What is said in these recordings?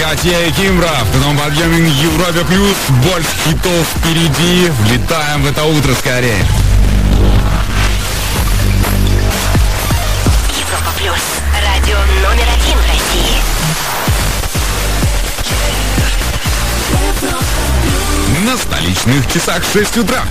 Катя и Кимбра в том подъеме Европе Плюс. Больше хитов впереди. Влетаем в это утро скорее. Европа Плюс. Радио номер 1 в России. На столичных часах 6 утра.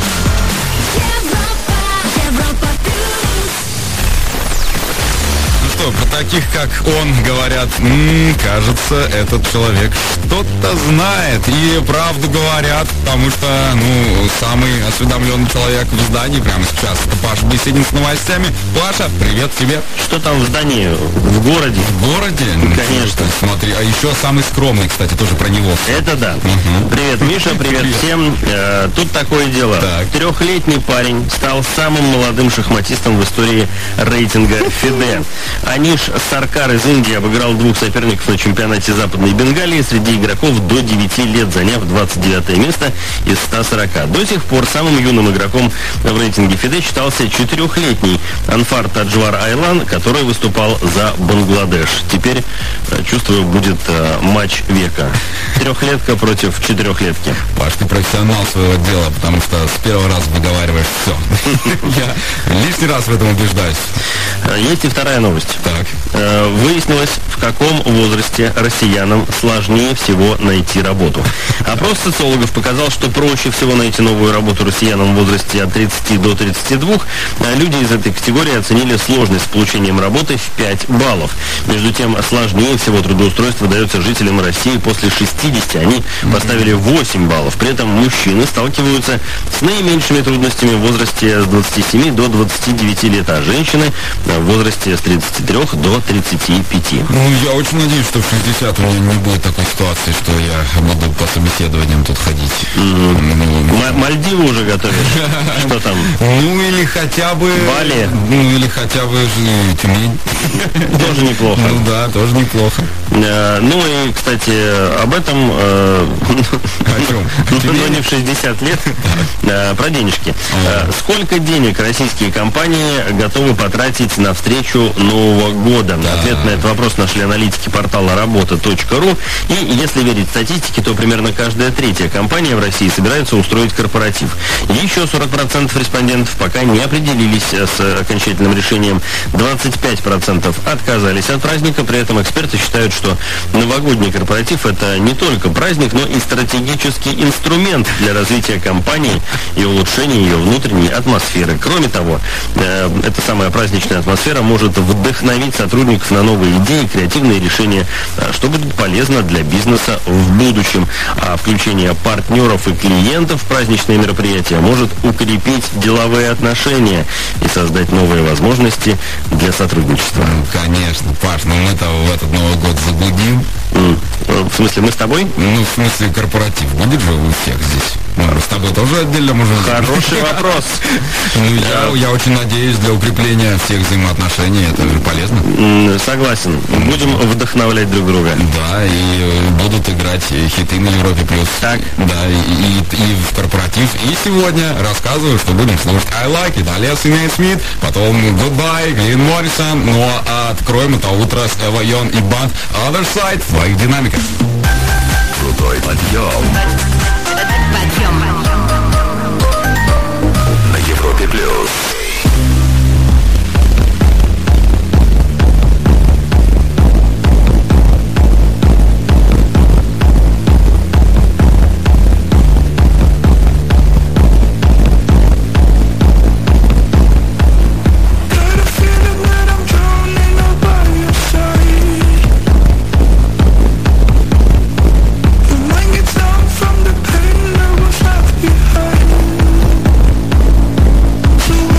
Про таких, как он, говорят, кажется, этот человек что-то знает. И правду говорят, потому что, самый осведомленный человек в здании прямо сейчас. Это Паша Беседин с новостями. Паша, привет тебе. Что там в здании? В городе? В городе? Конечно. Смотри, а еще самый скромный, кстати, тоже про него. Это да. Привет, Миша, привет всем. Тут такое дело. Трехлетний парень стал самым молодым шахматистом в истории рейтинга FIDE. Аниш Саркар из Индии обыграл двух соперников на чемпионате Западной Бенгалии среди игроков до 9 лет, заняв 29 место из 140. До сих пор самым юным игроком в рейтинге FIDE считался 4-летний Анфар Таджвар Айлан, который выступал за Бангладеш. Теперь, чувствую, будет матч века. Трехлетка против 4-летки. Паш, ты профессионал своего дела, потому что с первого раза выговариваешь все. Я лишний раз в этом убеждаюсь. Есть и вторая новость. Так. Выяснилось, в каком возрасте россиянам сложнее всего найти работу. Опрос социологов показал, что проще всего найти новую работу россиянам в возрасте от 30 до 32. Люди из этой категории оценили сложность с получением работы в 5 баллов. Между тем, сложнее всего трудоустройство дается жителям России после 60. Они поставили 8 баллов. При этом мужчины сталкиваются с наименьшими трудностями в возрасте с 27 до 29 лет, а женщины в возрасте с 33 до 35. Я очень надеюсь, что в 60 у меня не будет такой ситуации, что я буду по собеседованиям тут ходить. Мальдивы уже готовишь? Что там? Или хотя бы... Бали? Или хотя бы Тюмень. Тоже неплохо. Да, тоже неплохо. И, кстати, об этом... О чем? Но не в 60 лет. Про денежки. Сколько денег российские компании готовы потратить на встречу Нового года? Ответ на этот вопрос нашли аналитики портала работа.ру. И если верить статистике, то примерно каждая третья компания в России собирается устроить корпоратив. Еще 40% респондентов пока не определились с окончательным решением. 25% отказались от праздника. При этом эксперты считают, что новогодний корпоратив — это не только праздник, но и стратегический инструмент для развития компании и улучшения ее внутренней атмосферы. Кроме того, эта самая праздничная атмосфера может вдохновить сотрудников на новые идеи, креативные решения, что будет полезно для бизнеса в будущем. А включение партнеров и клиентов в праздничные мероприятия может укрепить деловые отношения и создать новые возможности для сотрудничества. Конечно, Паш, мы-то в этот Новый год заблудим. В смысле, мы с тобой? В смысле, корпоратив будет же у всех здесь. С тобой тоже отдельно можно... Хороший вопрос. Я очень надеюсь, для укрепления всех взаимоотношений это же полезно. Согласен. Будем вдохновлять друг друга. Да, и будут играть хиты на Европе Плюс. Так. Да, и в корпоратив. И сегодня рассказываю, что будем слушать I Like It, Алиас и Нейт Смит, потом Goodbye, Глин Моррисон. А откроем это утро с Эва Йон и банд Other Side в своих динамиках. Крутой подъем. Подъем. На Европе Плюс. From the pain that was left behind.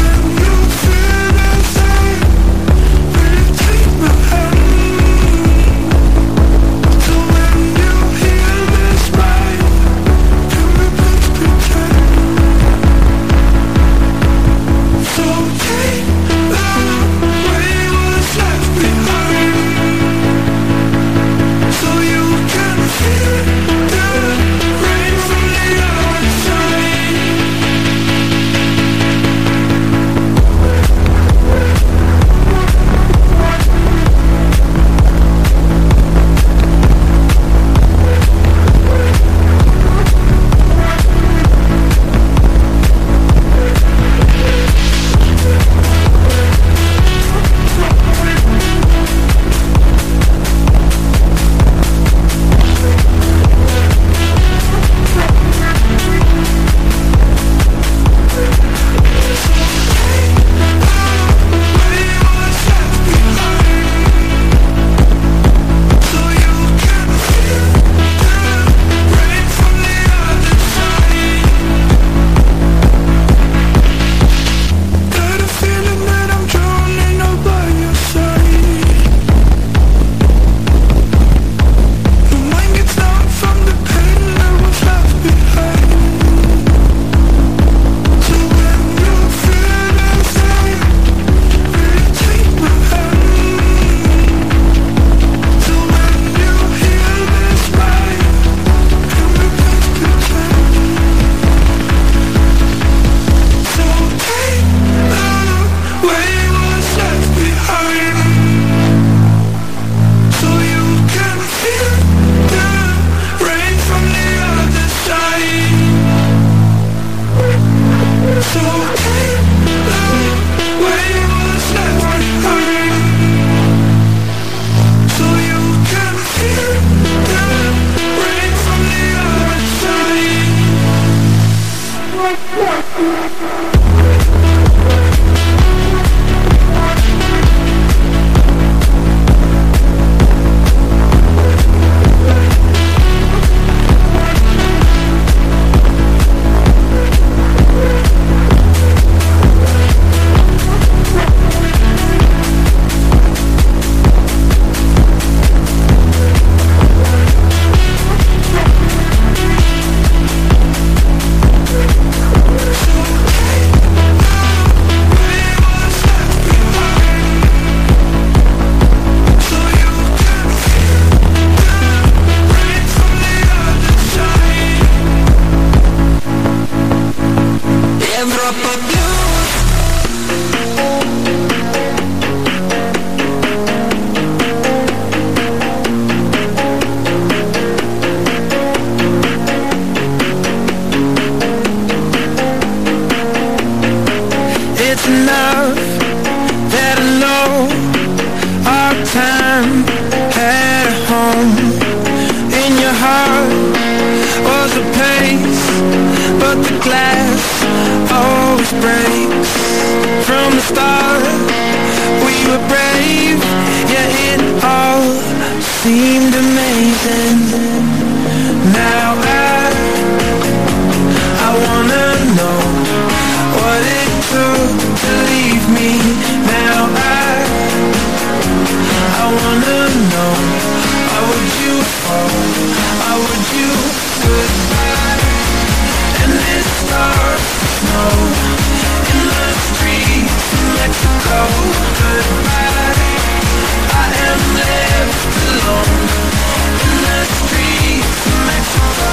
would you? Goodbye. And it starts to snow in the streets of Mexico. Goodbye. I am left alone in the streets of Mexico.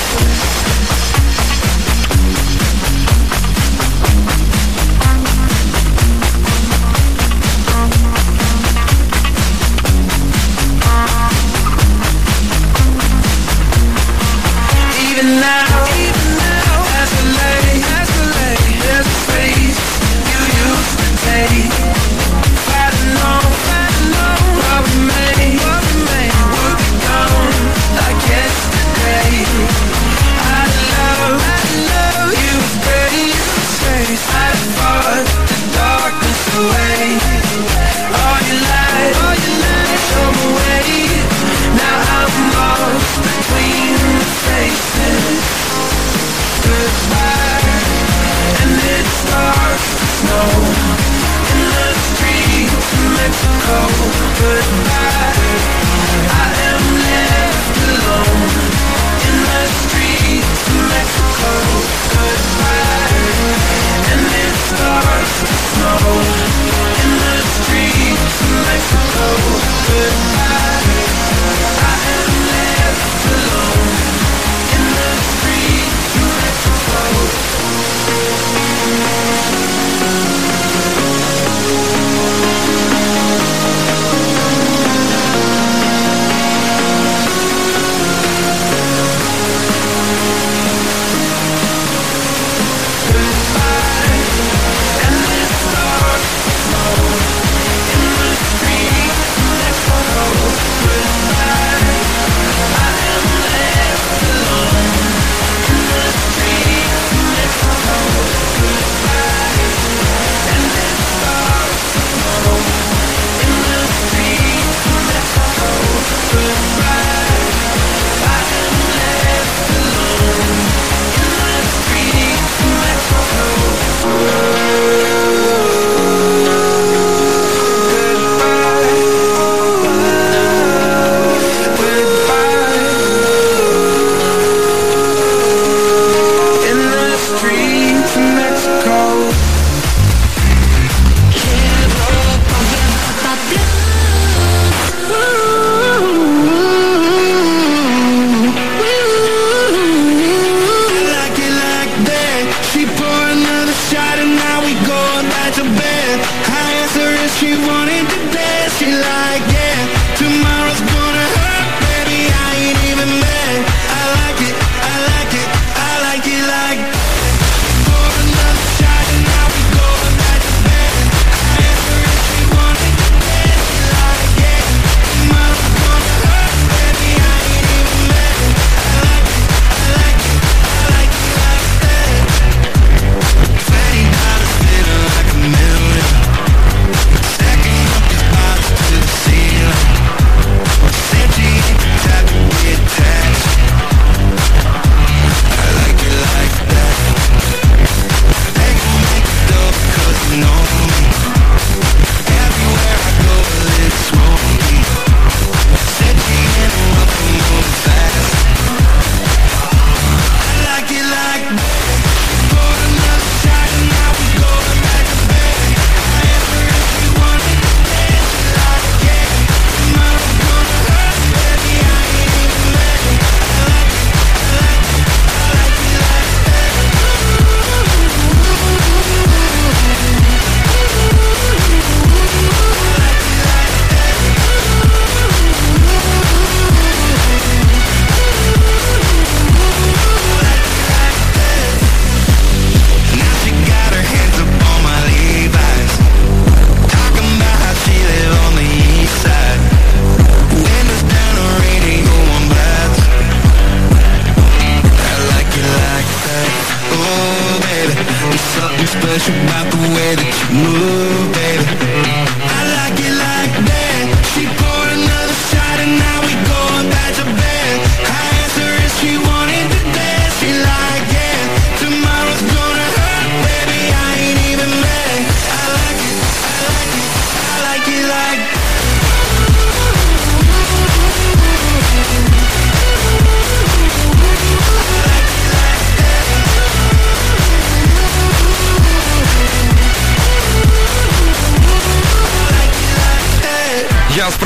Even now, as I lay, there's a face you used to take. If I'd known what we made would be gone like yesterday. I'd love you with grace. I'd fought the darkness away. All your light, show me way. Now I'm lost between the faces. Goodbye. And it starts to snow in the streets of Mexico. Goodbye. I am left alone in the streets of Mexico. Goodbye. And it starts to snow in the streets of Mexico. Goodbye. I am left alone in the streets of Mexico.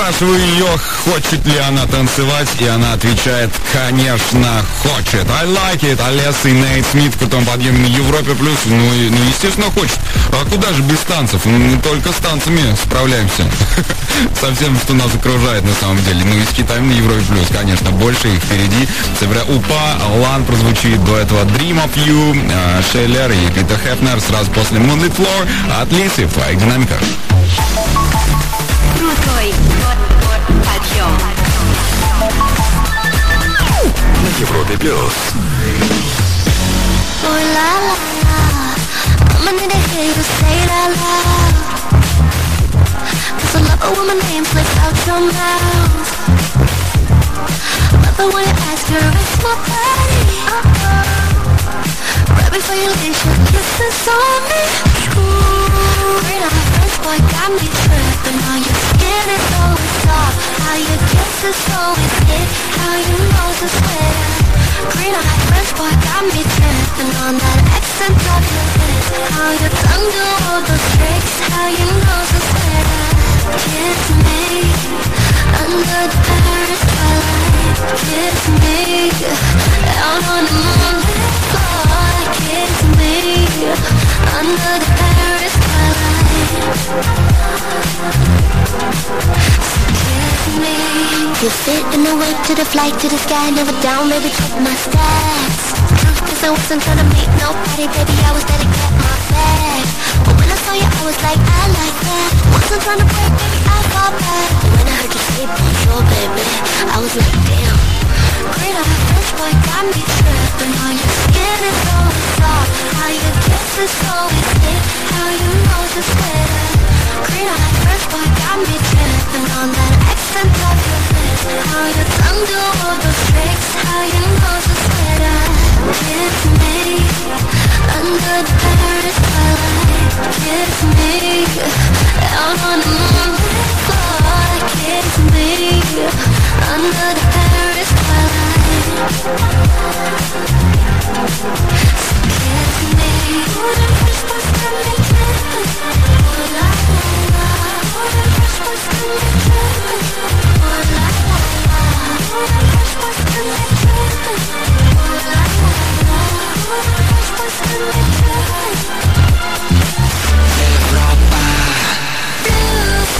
спрашиваю ее, хочет ли она танцевать, и она отвечает, конечно, хочет. I like it. Алеса и Нейт Смит в крутом подъеме на Европе плюс. Ну, естественно, хочет. А куда же без танцев? Мы только с танцами справляемся. Со всем, что нас окружает на самом деле. Ну и с Китаем на Европе плюс, конечно, больше их впереди. Упа, Лан прозвучит до этого Dream of You, Шейлер и Питер Хефнер сразу после Moonlit Floor от Лисы в твоих динамиках. Крутой подъем. На Европе плюс. Oh la la la, I'ma need to hear you say la la. 'Cause I love it when my name slips out your mouth. Love it when you ask to erase my body. Right before you leave, your kisses on me. Ooh, green eyes, French boy got me tripping. How your skin is so soft, how your kisses always hit, how your nose is wet. Green eyes, French boy got me tripping on that accent of your lips. How your tongue do all those tricks, how your nose is wet. Kiss me under the Paris twilight. Kiss me out on the moonlit floor. Kiss me under the Paris twilight. Kiss me. You fit in the whip to the flight to the sky, never down, baby, check my stats. Truth is I wasn't trying to meet nobody, baby, I was there to get my bag. But when I saw you, I was like, I like that. Wasn't trying to break, baby, I fall back. But when I heard you say bonjour, baby, I was like, damn. Great eyes, French boy got me tripping. How your skin is so soft, how your kisses always hit, how your nose is wet. Green eyes, French boy got me tripping on that accent of your lips. How your tongue do all those tricks, how your nose is wet. Kiss me under the Paris twilight. Kiss me out on the moonlit floor. Kiss me under the Paris twilight. Kiss me. Oh, the first was got me tripping. Oh la la la. Oh, the first was got me tripping. Oh la la la. Oh, the first was got me tripping. Oh la la la. Oh, the first was got me tripping. Europa Blues.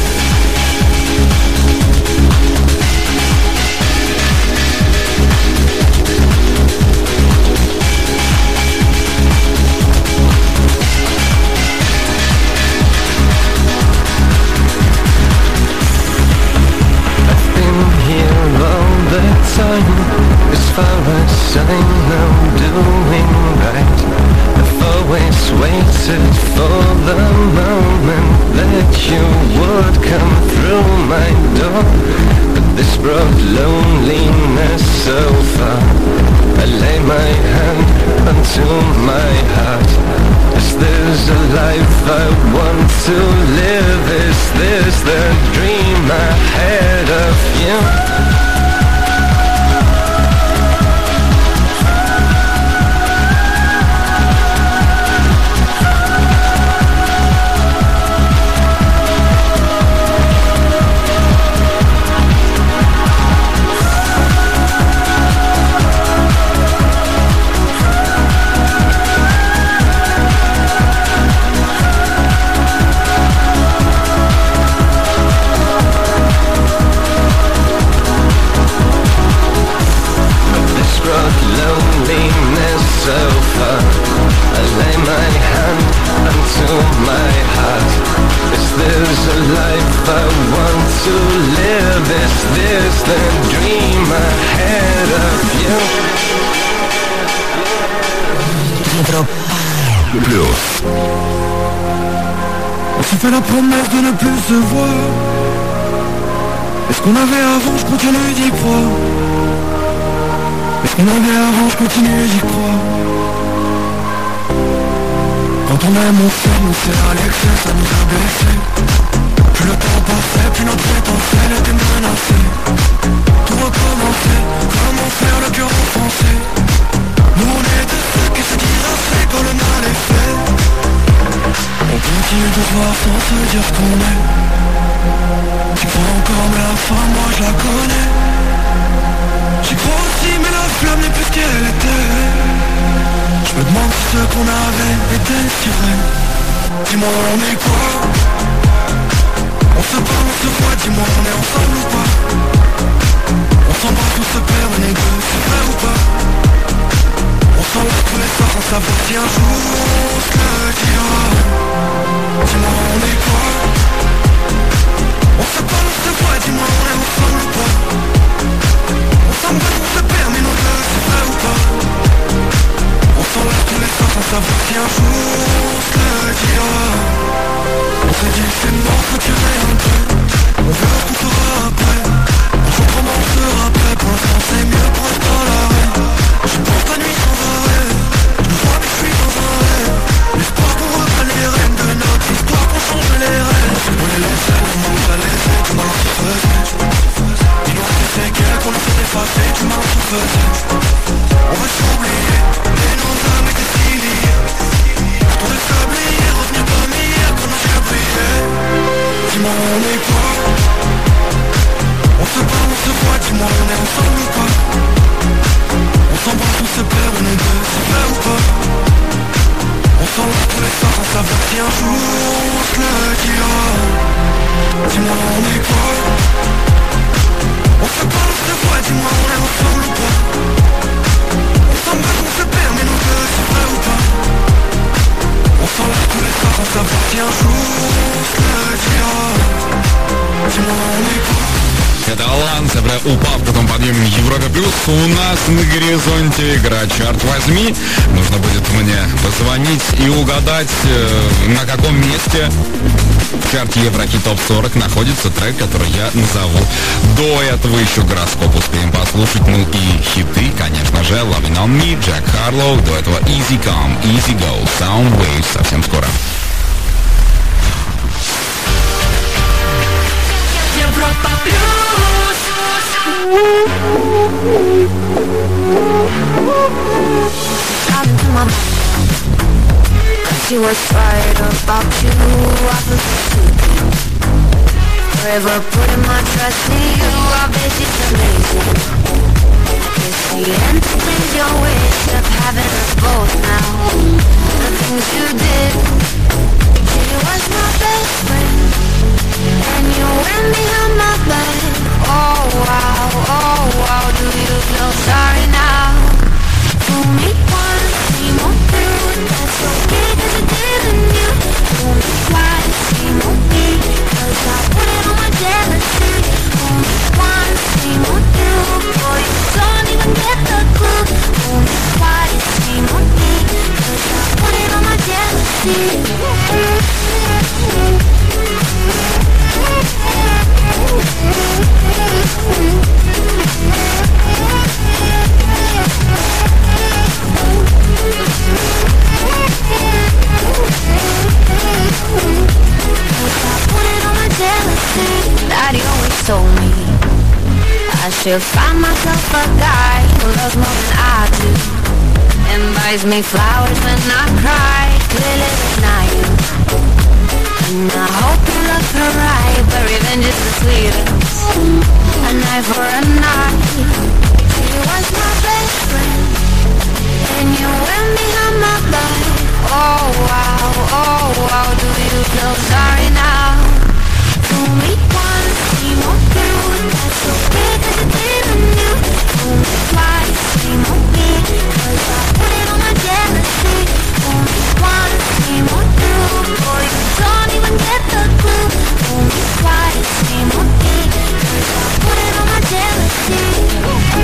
Time, as far as I know, doing right. I've always waited for the moment that you would come through my door. But this brought loneliness so far. I lay my hand onto my heart. Is this a life I want to live? Is this the dream I had of you? On fait la promesse de ne plus se voir. Est-ce qu'on avait avant, je continue d'y croire. Est-ce qu'on avait avant, je continue d'y croire. Quand on aime, on sait à l'excès, ça nous a blessés. Plus le temps passait, plus notre étincelle était menacée. Tout recommencer, comment faire le cœur enfoncé. Nous on est de ceux qui se disent assez quand le mal est fait. On continue de se voir sans se dire ce qu'on est. Tu crois encore me femme, moi je la connais. J'y crois aussi mais la flamme n'est plus ce qu'elle était. Je me demande si ce qu'on avait était si vrai. Dis-moi on est quoi? On se parle, on se voit, dis-moi on est ensemble ou pas? On s'embrasse, on se perd, on est deux, c'est vrai ou pas? On s'embrasse tous les soirs sans savoir si un jour on se le dira. Dis-moi on est quoi? On se parle, on se voit, dis-moi on est ensemble ou pas? On s'embrasse, on se perd, mais nous deux, c'est vrai ou pas? On s'enlève tous les soirs sans savoir si un jour on se le dira. On se dit c'est mort, faut tirer un peu. On verra ce qu'on fera après. On recommencera après. Pour l'instant c'est mieux pour rester à l'arrêt. Je pense la nuit sans arrêt. Je me vois mais je suis dans un rêve. L'espoir qu'on reprenne les rênes de notre histoire, qu'on change les rênes. On les laissait, on manque à laisser. Du mal on se faisait. Ils nous ont fait qu'elle qu'on nous fait effacer. Du mal on se faisait. On veut s'oublier. Et nos âmes étaient si liées. Pour de s'oublier, revenir comme hier quand on s'est oublié. Dis-moi on est quoi? On se parle, on se voit, dis-moi on est ensemble ou pas? On s'embrasse, on se perd, on est deux, c'est vrai ou pas? On s'enlève tous les soirs sans savoir si un jour on se le dira. Dis-moi on est quoi? On se parle, on se voit, dis-moi on est ensemble ou pas? On s'embrasse, on se perd, mais nous deux, c'est vrai ou pas? On s'enlève tous les soirs sans savoir si un jour on se le dira. Dis-moi on est quoi? Это Алан, упав в том подъеме Европа Плюс. У нас на горизонте игра «Черт возьми». Нужно будет мне позвонить и угадать, на каком месте в чарте Еврохит Топ 40 находится трек, который я назову. До этого еще гороскоп успеем послушать. Ну и хиты, конечно же. Loving on Me, Джек Харлоу. До этого Easy Come, Easy Go, Soundwaves. Совсем скоро. Европа Плюс. Into my mind, 'cause she was right about you. I feel so stupid. Forever putting my trust in you. I bet she's amazing. I guess she entertains your wish of having us both now. The things you did. She was my best friend, and you went behind my back. Oh wow, do you feel sorry now? Fool me once, same old thing. That's okay, 'cause I didn't you. Fool me twice, same old thing. 'Cause I put it on my jealousy. Fool me once, same old thing. Boy, you don't even get the clue. Fool me twice, same old thing. 'Cause I put it on my jealousy. Daddy always told me I should find myself a guy who loves more than I do, and buys me flowers when I cry. Clearly it's not you, and I hope you love her right, but revenge is the sweetest. A night for a night. She was my best friend, and you went behind my back. Oh wow, do you feel sorry now? Fool me once, same old thing. That's okay, 'cause I didn't you. Fool me twice, same old thing. 'Cause I put it on my jealousy. Fool me once, same old thing. Boy, you don't even get the clue. Fool me twice, same old thing. 'Cause I put it on my jealousy.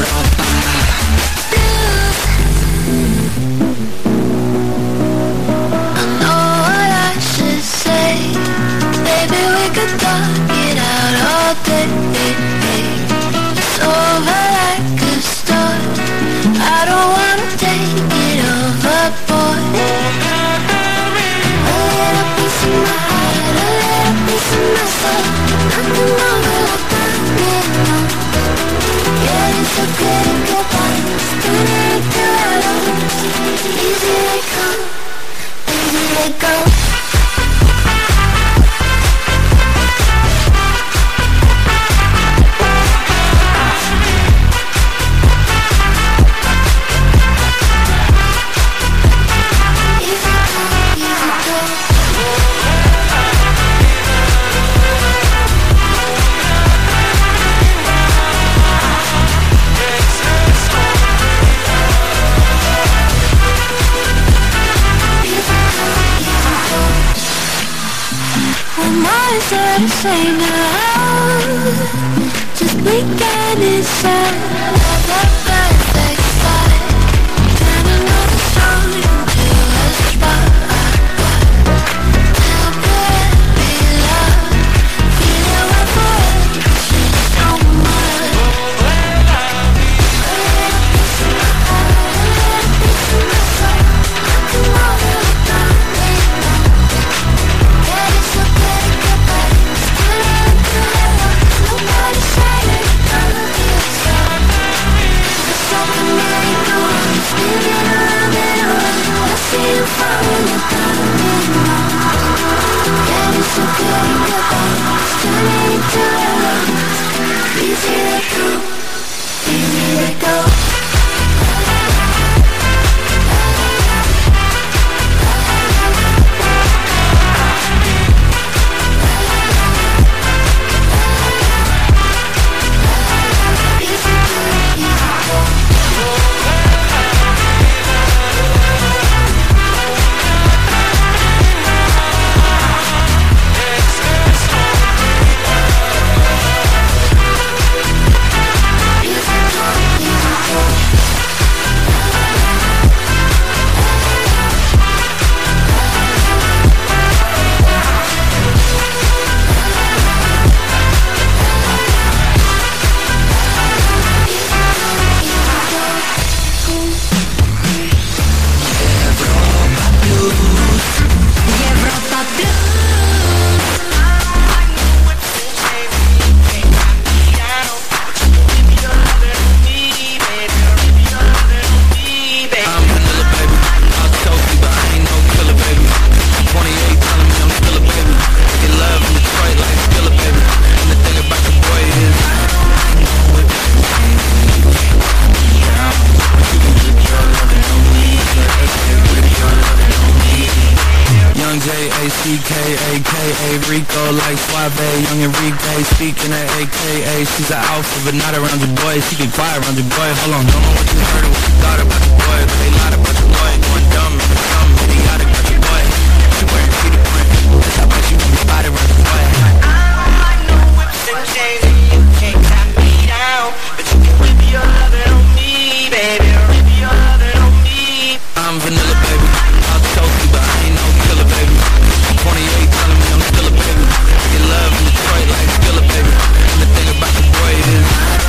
Rico like Suave, young Enrique, speaking at AKA. She's an alpha, but not around your boy. She get quiet around your boy. Hold on, don't know what you heard or what you thought about your boy, but they lied about your boy. Going dumb, idiotic about your boy. She wearing Peter Pan, that's how much you want me spotted around your boy. I don't like no whips and chains, and you can't tie me down, but you can whip your lovin' on me, baby. Whip your lovin' on me. I'm vanilla, baby. I'll choke you, but I ain't no killer, baby. 28 telling me I'm still a baby. Get love in Detroit like still a baby. And the thing about the boy is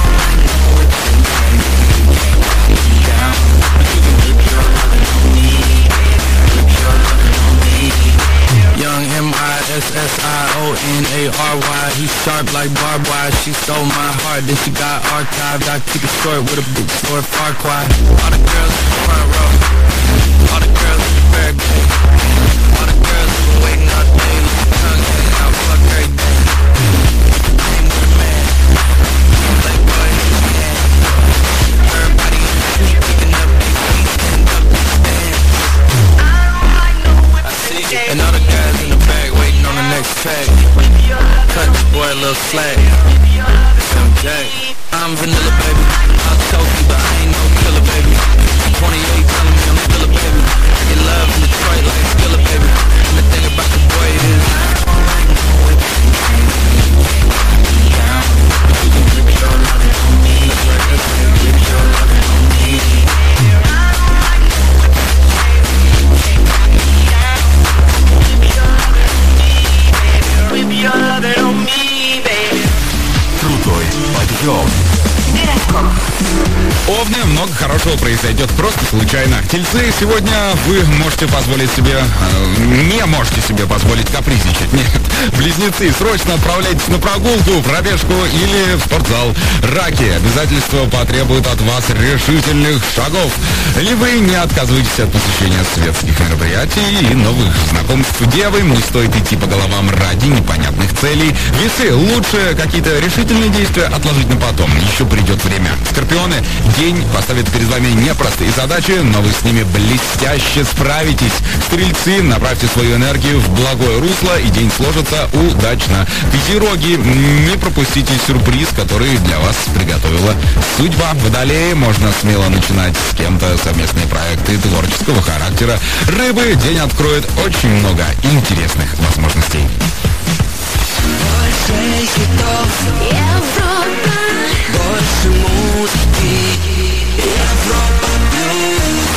young M-I-S-S-I-O-N-A-R-Y. He sharp like barbed wire. She stole my heart, then she got archived. I keep it short with a big sword, far quiet. All the girls in the front row, all the girls in the barricade, all the girls who been waiting all day, tongue hanging out, fuck every day. Name with a man, Playboy in his hand. Everybody in the street picking up their feet, stand up and stand. I see you, and all the guys in the back waiting on the next track. Cut this boy a little slack. I'm vanilla, baby. I'll choke you, but I ain't no killer, baby. 28 telling me I'm still a baby. Get love in Detroit like still a baby. And the thing about the boy is Овны, много хорошего произойдет просто случайно. Тельцы, сегодня вы можете позволить себе, не можете себе позволить капризничать. Нет. Близнецы, срочно отправляйтесь на прогулку, пробежку или в спортзал. Раки, обязательства потребуют от вас решительных шагов. Львы, не отказывайтесь от посещения светских мероприятий и новых знакомств. Девы, не стоит идти по головам ради непонятных целей. Весы, лучше какие-то решительные действия отложить на потом, еще придет время. Скорпионы, день поставит перед вами непростые задачи, но вы с ними блестяще справитесь. Стрельцы, направьте свою энергию в благое русло, и день сложится удачно. Козероги, не пропустите сюрприз, который для вас приготовила судьба. Водолеи, можно смело начинать с кем-то совместные проекты творческого характера. Рыбы, день откроет очень много интересных возможностей. Больше хитов, Европа. Больше музыки, Европа плюс.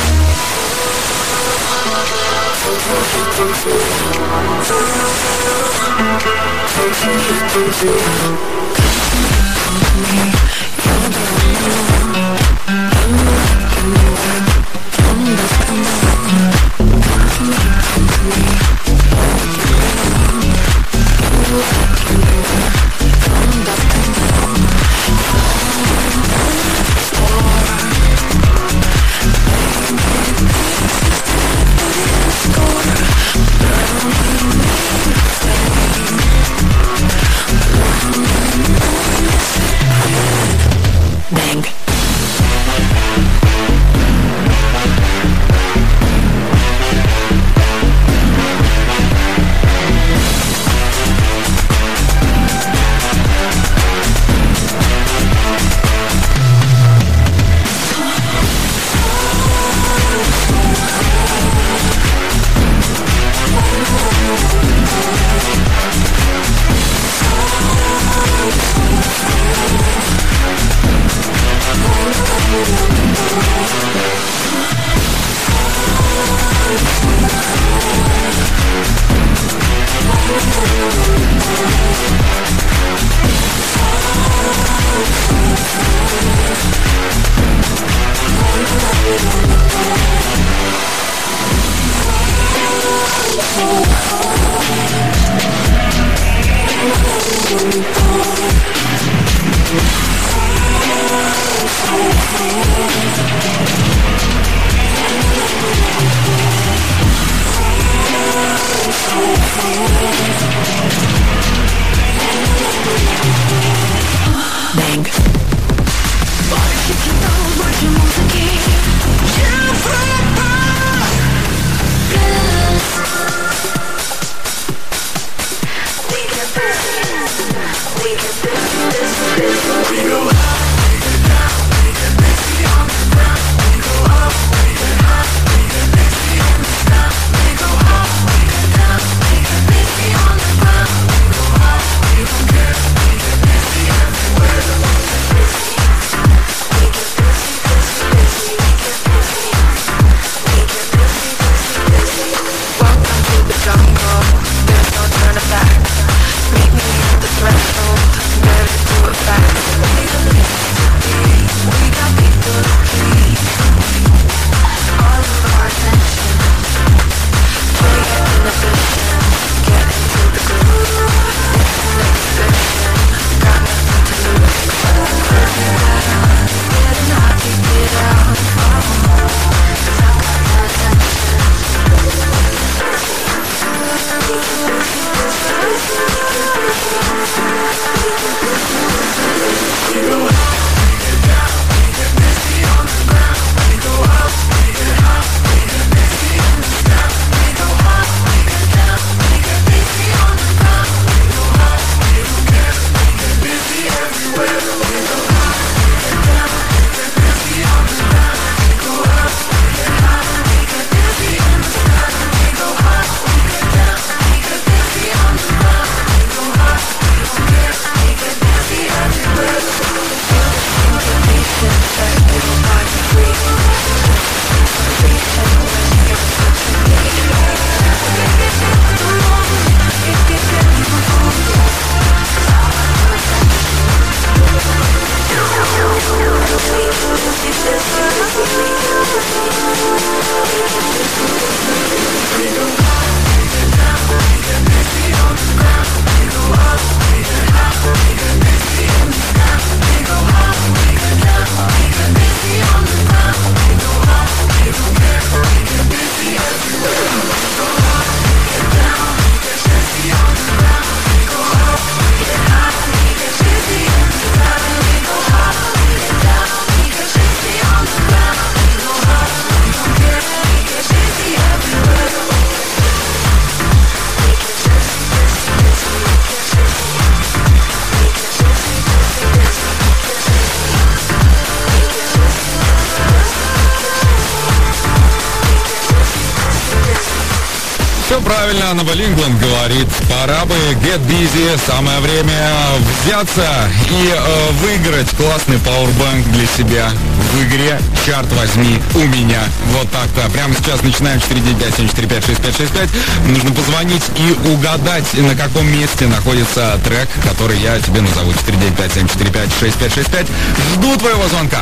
правильно, Нова Ингланд говорит, пора бы get busy, самое время взяться и выиграть классный пауэрбанк для себя в игре «Чарт возьми у меня». Вот так-то. Прямо сейчас начинаем 495-745-6565. Нужно позвонить и угадать, на каком месте находится трек, который я тебе назову. 495-745-6565. Жду твоего звонка.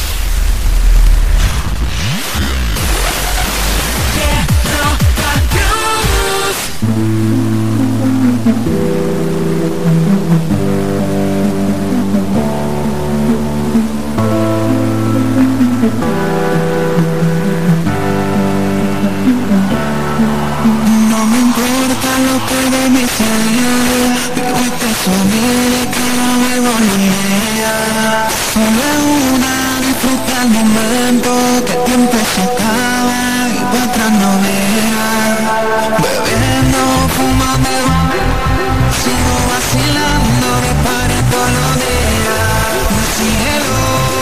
No me importa lo que de mí se diga, vivo este sonido que no me volvía. Solo es una, disfruta el momento, que el tiempo se acaba y para atrás no vea. Bebiendo, fumando, sigo vacilando de pared todos los días. Mi cielo.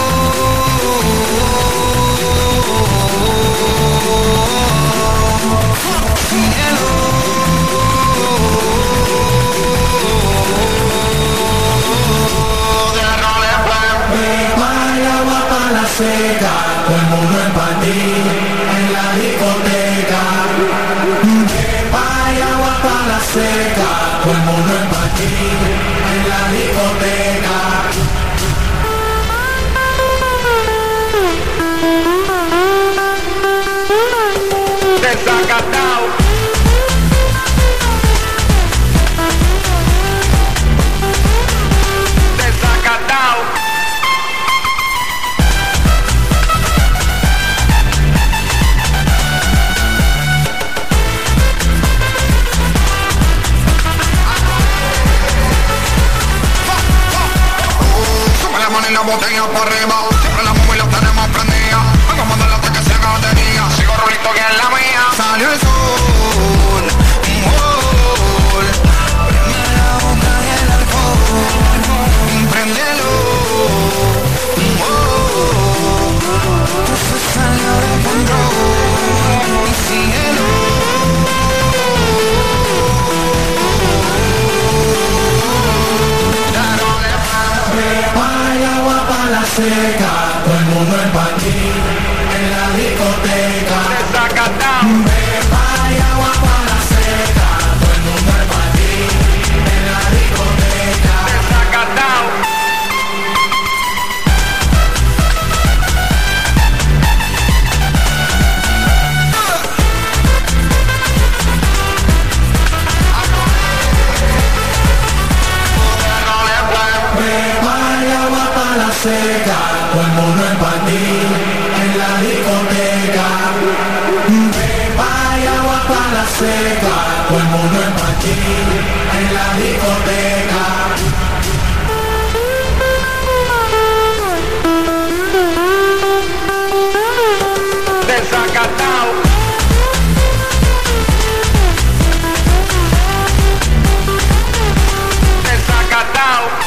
Seca, todo el mundo en patín, en la discoteca. Vaya agua para la seca, todo el mundo en patín, en la discoteca. Desacatado. Desacatado. Y la botella para arriba, siempre la móvil la tenemos prendida. Vengo a mandarle hasta que se haga de día. Sigo rulito que es la mía. Salió el sol, prende la boca y el alcohol, prendelo, esto se salió de control. Y síguelo. Seca, todo el mundo en patín, en la discoteca. Beba y agua para la seca, todo el mundo en patín, en la discoteca. Desacatado. Seca, todo el mundo en patín, en la discoteca. Beba y agua para la seca, todo el mundo en patín, en la discoteca. Desacatado. Desacatado.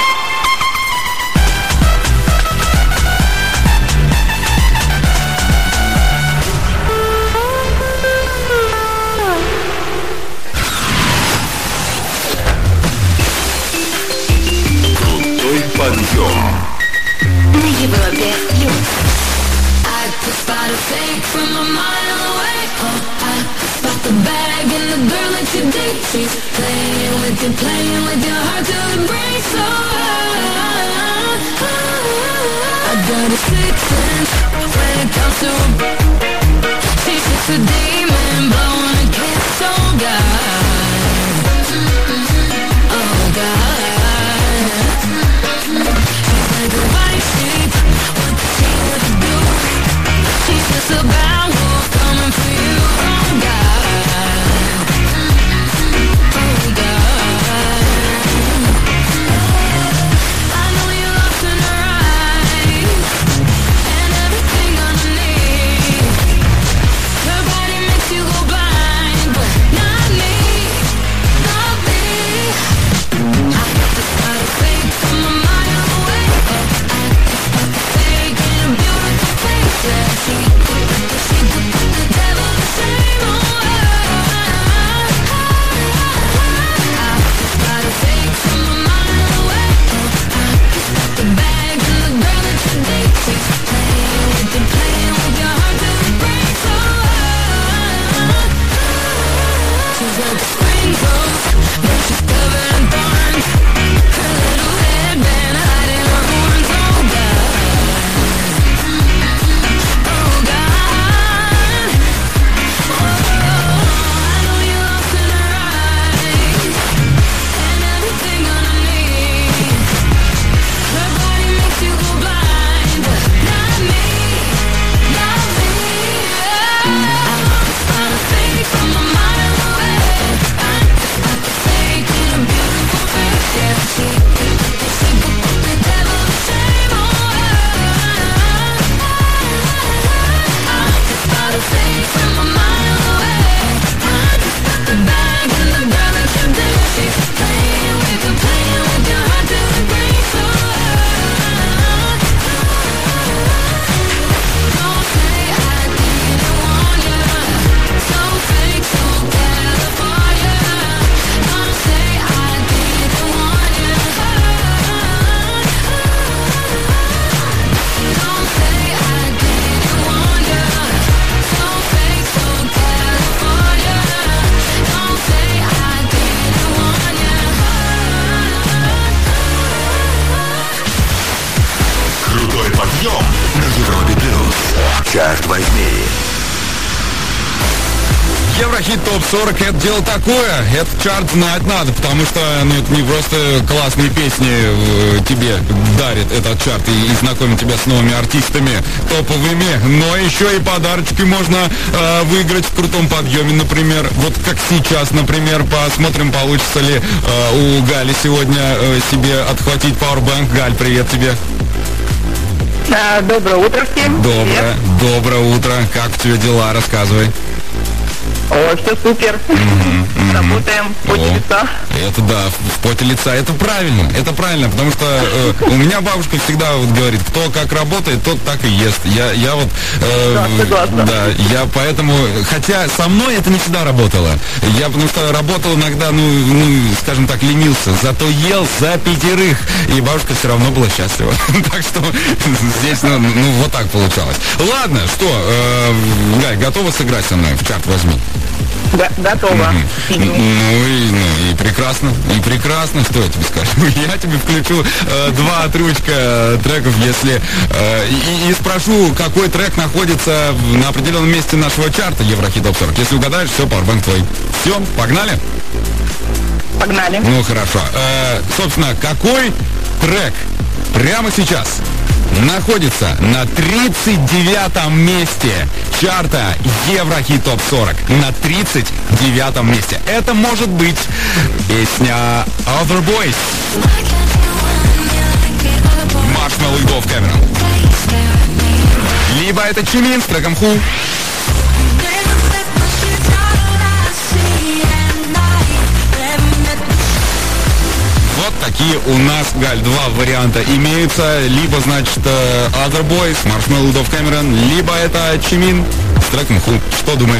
Подъем. На Европе плюс. I could spot a fake from a mile away. Oh, I could spot the bag and the girl that you date. She's playing with your heart to embrace. I got a sixth sense when it comes to she's just a demon blowing a kiss. Oh God, oh God. Like a white sheep, what she would do. She's just a bad wolf coming for you. Oh God, oh God. I know you're lost in her eyes, and everything underneath. Черт возьми. Еврохит ТОП-40 — это дело такое, этот чарт знать надо, потому что это не просто классные песни тебе дарит этот чарт и знакомит тебя с новыми артистами топовыми, но еще и подарочки можно выиграть в крутом подъеме, например, вот как сейчас, например, посмотрим, получится ли у Гали сегодня себе отхватить пауэрбанк. Галь, привет тебе. Доброе утро всем. Доброе утро. Как у тебя дела? Рассказывай. О, все супер. Работаем в поте лица. Это да, в поте лица. Это правильно, потому что у меня бабушка всегда вот говорит, кто как работает, тот так и ест. Я вот, да, я поэтому, хотя со мной это не всегда работало. Я потому что работал иногда, скажем так, ленился, зато ел за 5, и бабушка все равно была счастлива. Так что здесь, вот так получалось. Ладно, что, Гай, готова сыграть со мной в чарт возьми? Готово. И прекрасно, что я тебе скажу. Я тебе включу 2 отрывочка треков, если и спрошу, какой трек находится на определенном месте нашего чарта Еврохит ТОП-40. Если угадаешь, все, пауэрбанк твой. Все, погнали? Погнали. Ну, хорошо. Собственно, какой трек прямо сейчас находится на 39-м месте чарта Еврохит ТОП-40? На 39-м месте. Это может быть песня Other Boys, Marshmello и Dove Cameron. Либо это Чимин с треком Who. Вот такие у нас, Галь, 2 варианта имеются. Либо, значит, Other Boys, Marshmello, Dove Cameron, либо это Чимин с треком Who. Что думаешь?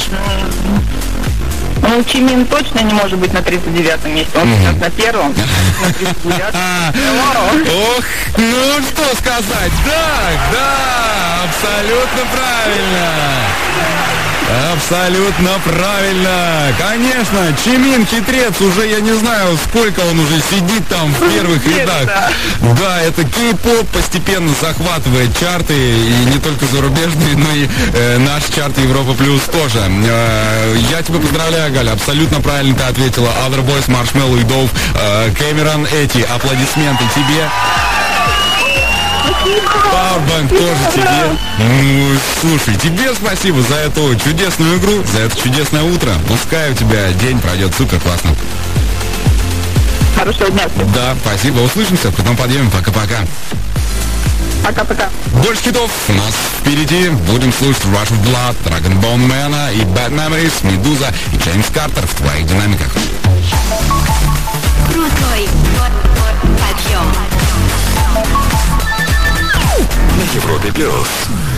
Чимин точно не может быть на 39-м месте. Он сейчас на 1-м, на 39-м. Ох, ну что сказать. Да, абсолютно правильно. Абсолютно правильно. Конечно, Чимин хитрец, уже я не знаю, сколько он уже сидит там в первых рядах. Да, это кей-поп постепенно захватывает чарты, и не только зарубежные, но и наш чарт Европа Плюс тоже. Я тебя поздравляю, Галя, абсолютно правильно ты ответила. Other Boys, Marshmello и Dove Cameron. Эти аплодисменты тебе. Пауэрбанк тоже тебе. Слушай, тебе спасибо за эту чудесную игру, за это чудесное утро. Пускай у тебя день пройдет супер классно. Хорошего дня. Да, спасибо. Услышимся в крутом подъеме. Пока-пока. Пока-пока. Больше хитов у нас впереди. Будем слушать Rush of Blood, Dragon Bone Man и Bad Memories, Медуза и Джеймс Картер в твоих динамиках. Крутой подъем. На Европе Плюс.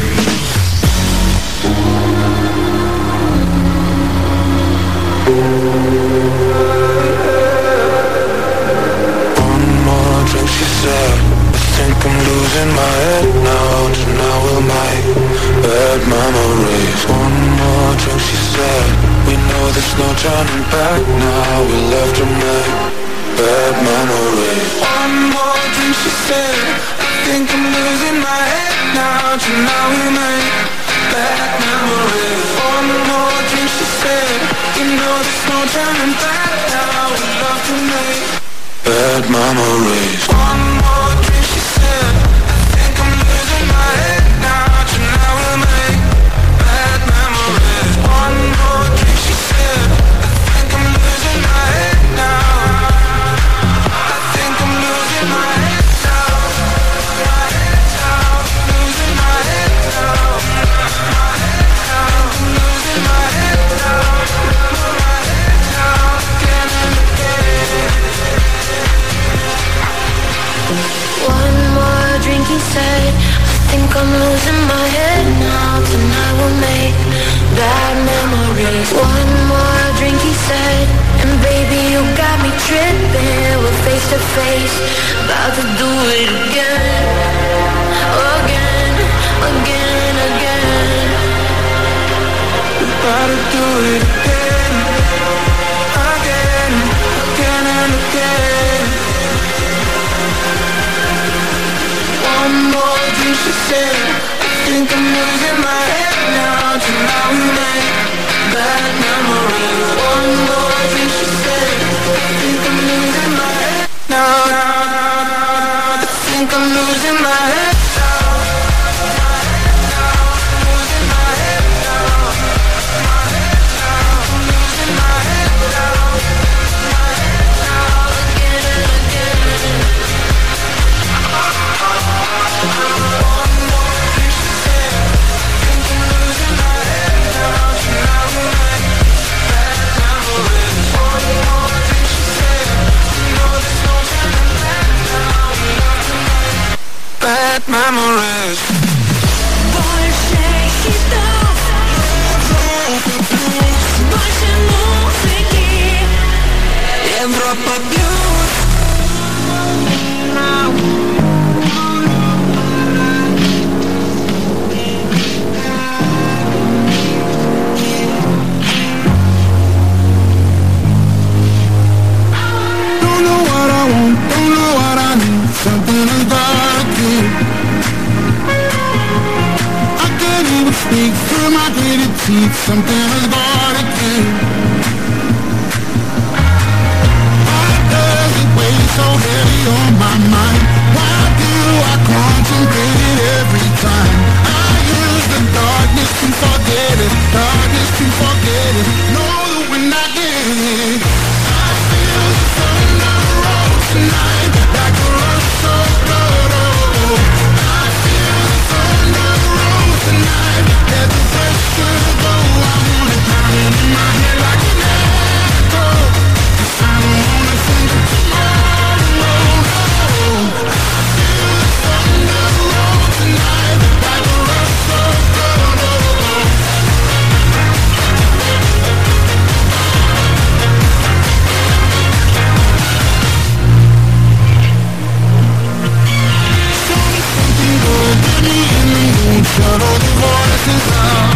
One more drink, she said. I think I'm losing my head now. Tonight we'll make bad memories. One more drink, she said. We know there's no turning back now. We love to make bad memories. One more drink, she said. I think I'm losing my head now. Tonight we'll make bad memories. One more drink, she said. You know there's no turning back now. We love to make bad memories. One more drink, she said. I think I'm losing my head now. Tonight we'll make bad memories. One more drink, she said. I think I'm losing my head now. I think I'm losing my head now. My head now. Losing my head now. My head now. I'm losing my head now. My head now. Again and again. One more drink, he said. I think I'm losing my head now. Tonight we'll make bad memories. One more drink, he said. And baby, you got me tripping. We're face to face, about to do it again. Again, again, again. About to do it again. Again, again and again. One more drink, she said. I think I'm losing my head tonight we make bad memories. One more thing she said, I think I'm losing my head now. I think I'm losing my head. Bad memories. Больше хитов, больше музыки. Европа плюс. Don't know what I want, don't know what I need. Something about you. I can't even speak through my gritted teeth. Something about you. Why does it weigh so heavy on my mind? Why do I contemplate it every time? I use the darkness to forget it. Darkness to forget it. Know that when I get it, I feel the thunder roll tonight. Like a rush of blood. Oh, I feel the thunder roll tonight. Let the pressure go. I want it pounding in my head like an echo. I don't wanna think of tomorrow. No. I feel the thunder roll tonight. Like a rush of blood. Oh. Shut all the voices out.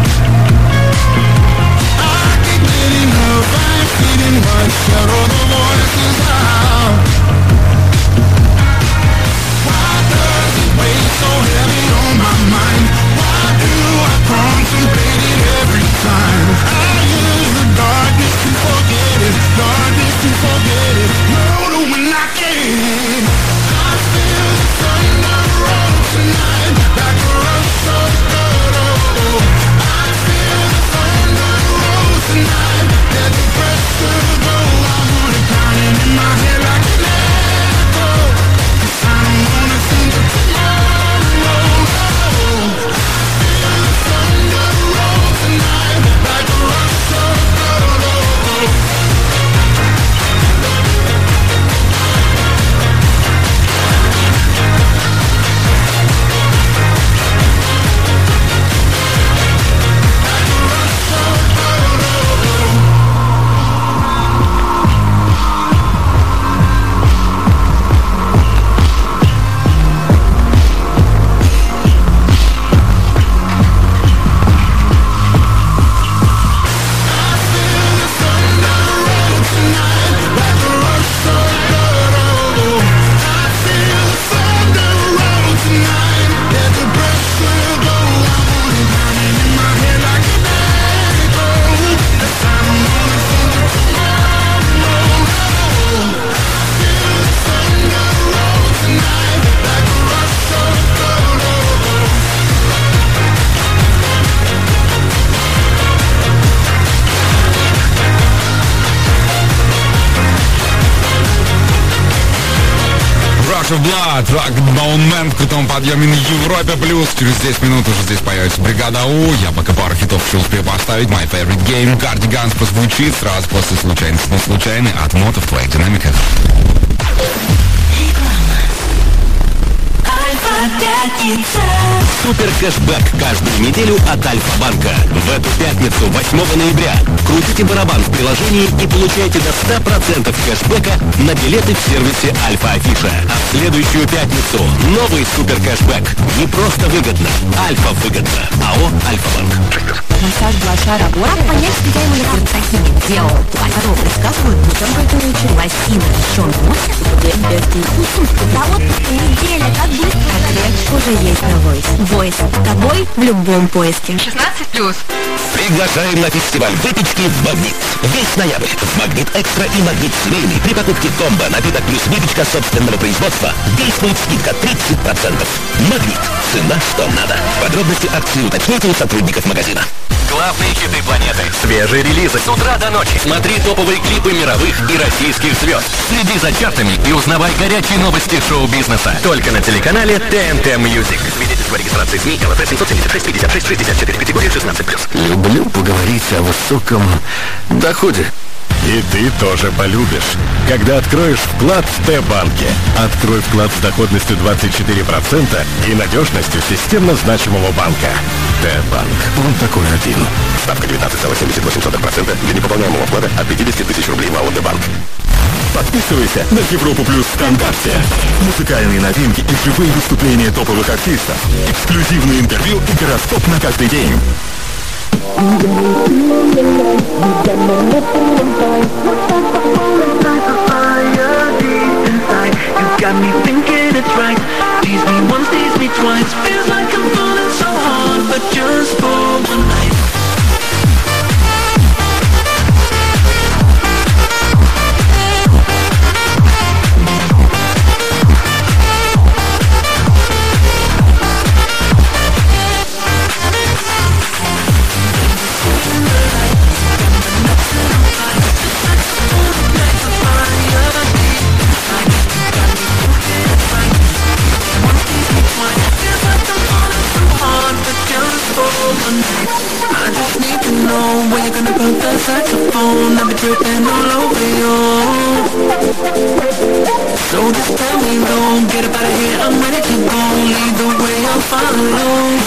I keep getting up, I'm feeling right. Shut all the voices out. Why does it weigh so heavy on my mind? Why do I contemplate it every time? I use the darkness to forget it. Darkness to forget it. Know that when I get it, I feel the thunder roll tonight. Like a rush of blood. Oh, I feel the thunder roll tonight. Let the pressure go. I want it pounding in my head like an echo. I don't wanna think of tomorrow. No. I feel the thunder roll tonight. Like a rush of blood. Oh. Rush of Blood, Baunмен в крутом подъеме на Европе плюс. Через 10 минут уже здесь появится бригада У. Я пока пару хитов еще успею поставить. My Favorite Game, Cardigans прозвучит сразу после случайности, но случайный от Мото в твоих динамиках. Супер кэшбэк каждую неделю от Альфа-банка. В эту пятницу, 8 ноября, крутите барабан в приложении и получайте до 100% кэшбэка на билеты в сервисе Альфа-Афиша. А в следующую пятницу новый супер кэшбэк. Не просто выгодно, Альфа выгодно. АО Альфа-банк. Массаж Блошара. Как понять, что я ему такими делал? Потом рассказывают, будто лосины еще носят. Да вот неделя, как быстро. уже есть на Voice. Voice с тобой в любом поиске. 16+. Приглашаем на фестиваль выпечки в «Магнит». Весь ноябрь в «Магнит Экстра» и «Магнит Семейный» при покупке комбо напиток плюс выпечка собственного производства действует скидка 30%. «Магнит». Цена, что надо. Подробности акции уточните у сотрудников магазина. Главные хиты планеты. Свежие релизы с утра до ночи. Смотри топовые клипы мировых и российских звезд. Следи за чартами и узнавай горячие новости шоу-бизнеса. Только на телеканале ТНТ Music. Свидетельство о регистрации СМИ ЛФ 776 56 64, категория 16+. Люблю поговорить о высоком доходе. И ты тоже полюбишь, когда откроешь вклад в Т-банке. Открой вклад с доходностью 24% и надежностью системно значимого банка. Т-банк. Он такой один. Ставка 19,78% для непополняемого вклада от 50 тысяч рублей в АО Т-банк. Подписывайся на Европу Плюс ВКонтакте. Музыкальные новинки и живые выступления топовых артистов. Эксклюзивные интервью и гороскоп на каждый день. Got me thinking it's right. Tease me once, tease me twice. Feels like I'm falling so hard, but just for one night. I just need to know where you're gonna put the saxophone. I'll be dripping all over you. So just tell me no, get up out of here, I'm ready to go. Lead the way, I'll follow.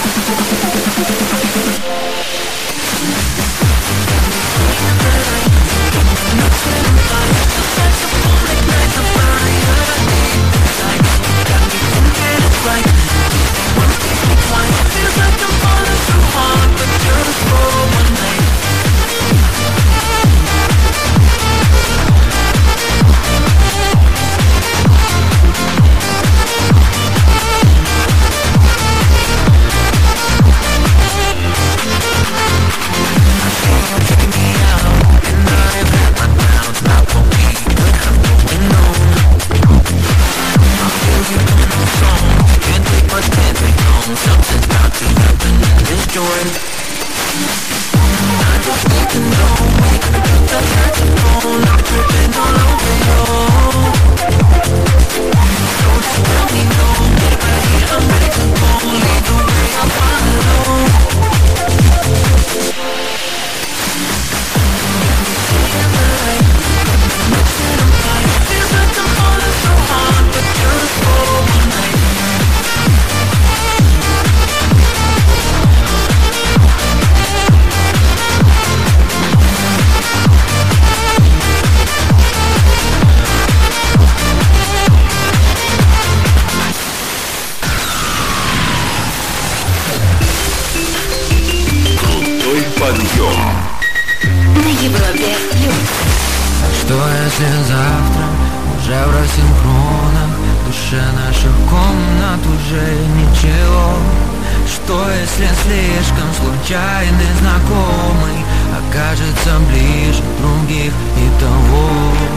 Что если завтра уже в рассинхронах, в душе наших комнат уже ничего? Что если слишком случайный знакомый окажется ближе других и того?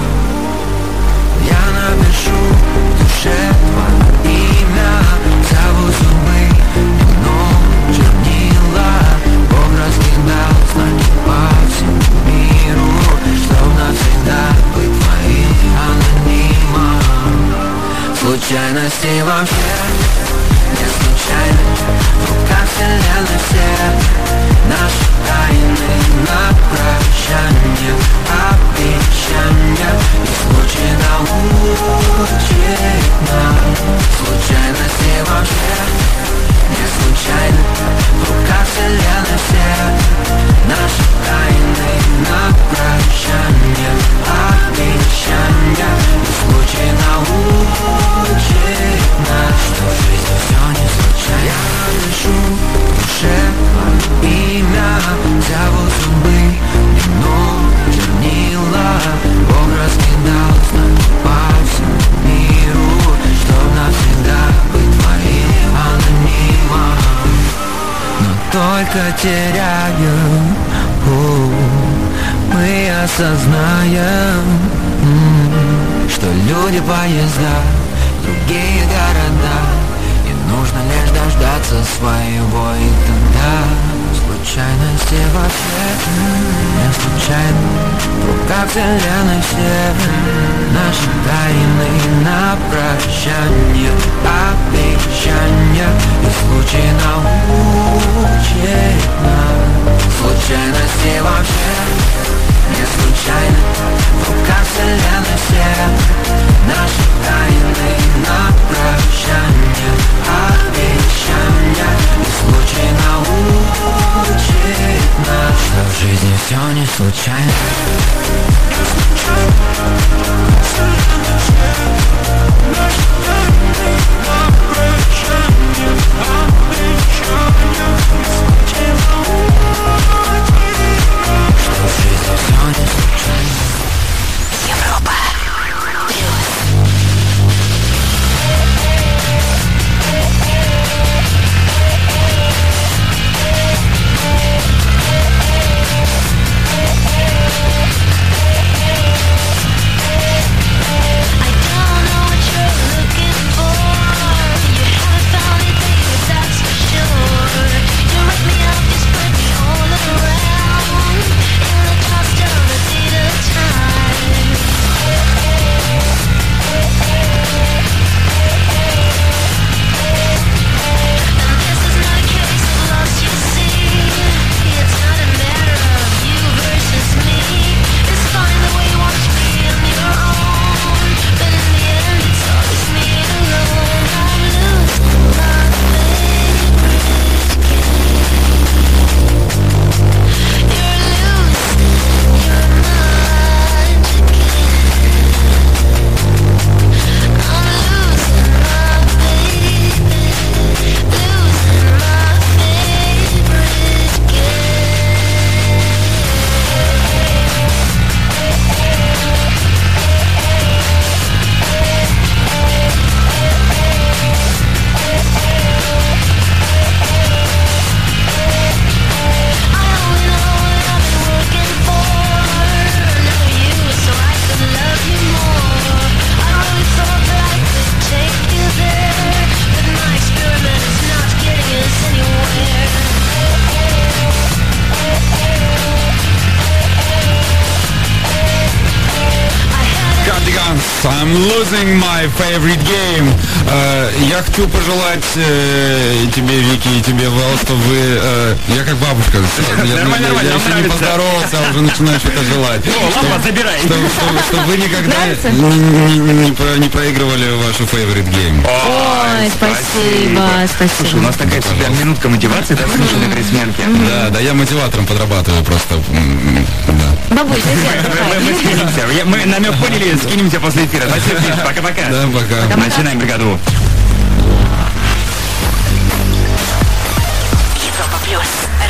Я напишу в душе твое имя, зову зубы, вино, чернила. Бог раскидал знаки по всему миру, чтоб навсегда быть твоим анонимом. Случайности вообще не случайны, в руках вселенной все наши тайны на прощанье, обещания. И случай научит нас. Случайности вообще не случайны, в руках вселенной все наши тайны на прощанье, обещания. И случай научит нас, что в жизни все не случайно. Я напишу в душе твое имя, зову зубы, вино, чернила. Бог раскидал знаки по всему миру, чтоб навсегда быть твоим только теряем. Мы осознаем, что люди, поезда, другие города, и нужно лишь дождаться своего, и тогда случайности вообще не случайно. В руках вселенной все наши тайны на прощание, обещания, и случай научит нас. Случайности вообще не случайно. В руках вселенной все наши тайны на прощание, обещания, и случай научит нас, что в жизни все не случайно. Европа. I'm losing my favorite game. Я хочу пожелать тебе, Вики, и тебе, Вэл, что вы... я как бабушка. Я еще не поздоровался, а уже начинаю что-то желать. Что вы никогда не проигрывали вашу favorite game. Ой, спасибо. Слушай, у нас такая всегда минутка мотивации, да, слушай, на пересменке. Да, я мотиватором подрабатываю просто. Бабуль, мы скинемся. Мы намек поняли, скинемся после эфира. Спасибо, пока-пока. Да, пока. Начинаем бригаду. Европа плюс.